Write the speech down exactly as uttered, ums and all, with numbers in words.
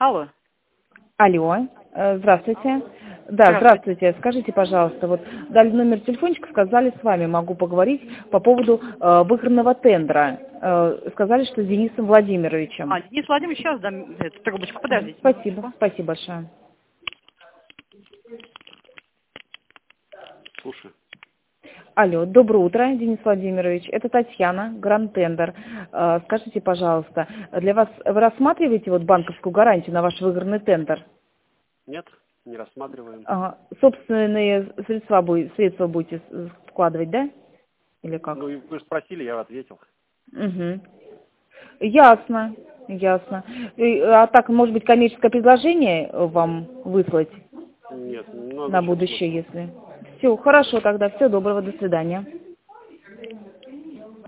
Алло. Алло, э, здравствуйте. Да, здравствуйте. Скажите, пожалуйста, вот дали номер телефончика, сказали, с вами могу поговорить по поводу э, выигранного тендера. Э, сказали, что с Денисом Владимировичем. А, Денис Владимирович, сейчас дам эту трубочку, подождите. Спасибо, спасибо большое. Слушай. Алло, доброе утро, Денис Владимирович. Это Татьяна, Гранд Тендер. Э, скажите, пожалуйста, для вас вы рассматриваете вот банковскую гарантию на ваш выигранный тендер? Нет, не рассматриваем. Ага. Собственные средства, будете, средства будете вкладывать, да? Или как? Ну, вы же спросили, я ответил. Угу. Ясно, ясно. И, а так, может быть, коммерческое предложение вам выслать? Нет, ну, На будущее, если. Все, хорошо тогда. Всего доброго, до свидания.